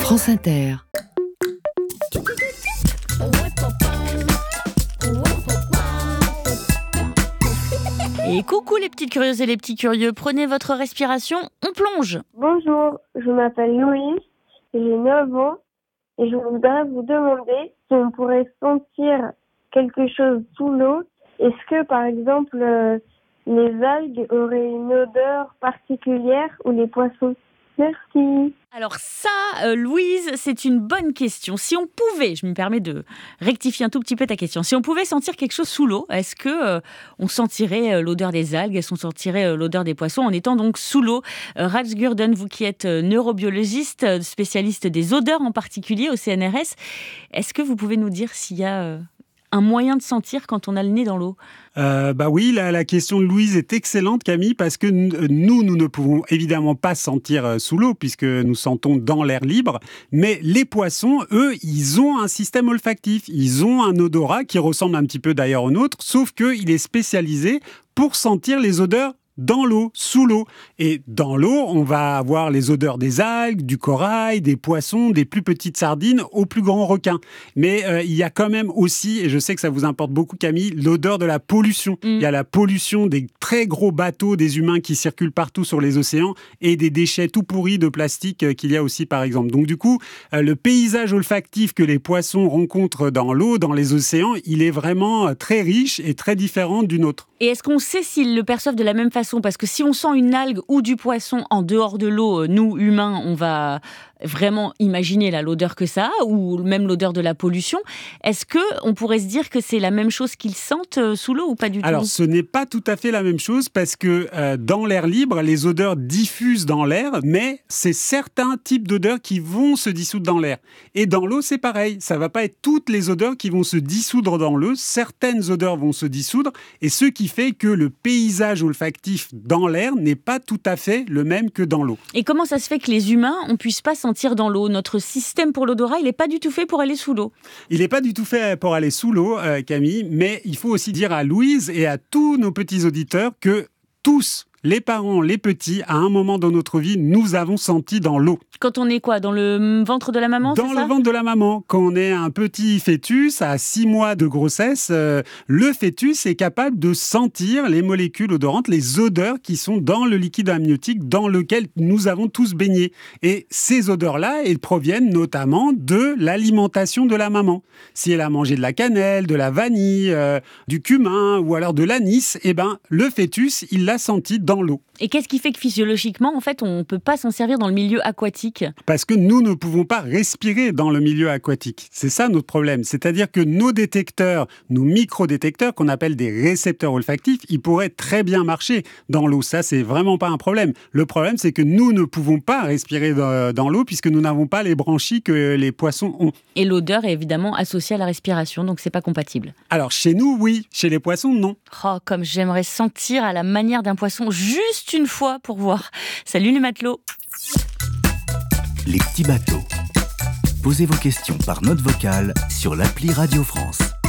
France Inter. Et coucou les petites curieuses et les petits curieux, prenez votre respiration, on plonge. Bonjour, je m'appelle Louise, j'ai 9 ans et je voudrais vous demander si on pourrait sentir quelque chose sous l'eau. Est-ce que par exemple les algues auraient une odeur particulière ou les poissons? Merci. Alors ça, Louise, c'est une bonne question. Si on pouvait, je me permets de rectifier un tout petit peu ta question, si on pouvait sentir quelque chose sous l'eau, est-ce que on sentirait l'odeur des algues, est-ce qu'on sentirait l'odeur des poissons en étant donc sous l'eau? Raj Gurdon, vous qui êtes neurobiologiste, spécialiste des odeurs en particulier au CNRS, est-ce que vous pouvez nous dire s'il y a un moyen de sentir quand on a le nez dans l'eau? Oui, la question de Louise est excellente, Camille, parce que nous ne pouvons évidemment pas sentir sous l'eau, puisque nous sentons dans l'air libre, mais les poissons, eux, ils ont un système olfactif, ils ont un odorat qui ressemble un petit peu d'ailleurs au nôtre, sauf qu'il est spécialisé pour sentir les odeurs dans l'eau, sous l'eau. Et dans l'eau, on va avoir les odeurs des algues, du corail, des poissons, des plus petites sardines aux plus grands requins. Mais il y a quand même aussi, et je sais que ça vous importe beaucoup Camille, l'odeur de la pollution. Il y a la pollution des très gros bateaux des humains qui circulent partout sur les océans et des déchets tout pourris de plastique qu'il y a aussi par exemple. Donc du coup, le paysage olfactif que les poissons rencontrent dans l'eau, dans les océans, il est vraiment très riche et très différent du nôtre. Et est-ce qu'on sait s'ils le perçoivent de la même façon? Parce que si on sent une algue ou du poisson en dehors de l'eau, nous, humains, on va vraiment imaginer l'odeur que ça a, ou même l'odeur de la pollution. Est-ce qu'on pourrait se dire que c'est la même chose qu'ils sentent sous l'eau ou pas du tout? Alors, ce n'est pas tout à fait la même chose parce que dans l'air libre, les odeurs diffusent dans l'air, mais c'est certains types d'odeurs qui vont se dissoudre dans l'air. Et dans l'eau, c'est pareil. Ça ne va pas être toutes les odeurs qui vont se dissoudre dans l'eau. Certaines odeurs vont se dissoudre, et ce qui fait que le paysage olfactif dans l'air n'est pas tout à fait le même que dans l'eau. Et comment ça se fait que les humains, on ne puisse pas sentir dans l'eau? Notre système pour l'odorat, il n'est pas du tout fait pour aller sous l'eau. Il n'est pas du tout fait pour aller sous l'eau, Camille, mais il faut aussi dire à Louise et à tous nos petits auditeurs que tous, les parents, les petits, à un moment dans notre vie, nous avons senti dans l'eau. Quand on est quoi? Dans le ventre de la maman, c'est ça? Dans le ventre de la maman. Quand on est un petit fœtus à 6 mois de grossesse, le fœtus est capable de sentir les molécules odorantes, les odeurs qui sont dans le liquide amniotique dans lequel nous avons tous baigné. Et ces odeurs-là, elles proviennent notamment de l'alimentation de la maman. Si elle a mangé de la cannelle, de la vanille, du cumin ou alors de l'anis, le fœtus, il l'a senti dans l'eau. Et qu'est-ce qui fait que physiologiquement, en fait, on ne peut pas s'en servir dans le milieu aquatique? Parce que nous ne pouvons pas respirer dans le milieu aquatique. C'est ça notre problème. C'est-à-dire que nos détecteurs, nos microdétecteurs, qu'on appelle des récepteurs olfactifs, ils pourraient très bien marcher dans l'eau. Ça, c'est vraiment pas un problème. Le problème, c'est que nous ne pouvons pas respirer dans l'eau puisque nous n'avons pas les branchies que les poissons ont. Et l'odeur est évidemment associée à la respiration, donc c'est pas compatible. Alors, chez nous, oui. Chez les poissons, non. Oh, comme j'aimerais sentir à la manière d'un poisson juste une fois pour voir. Salut les matelots. Les petits bateaux. Posez vos questions par note vocale sur l'appli Radio France.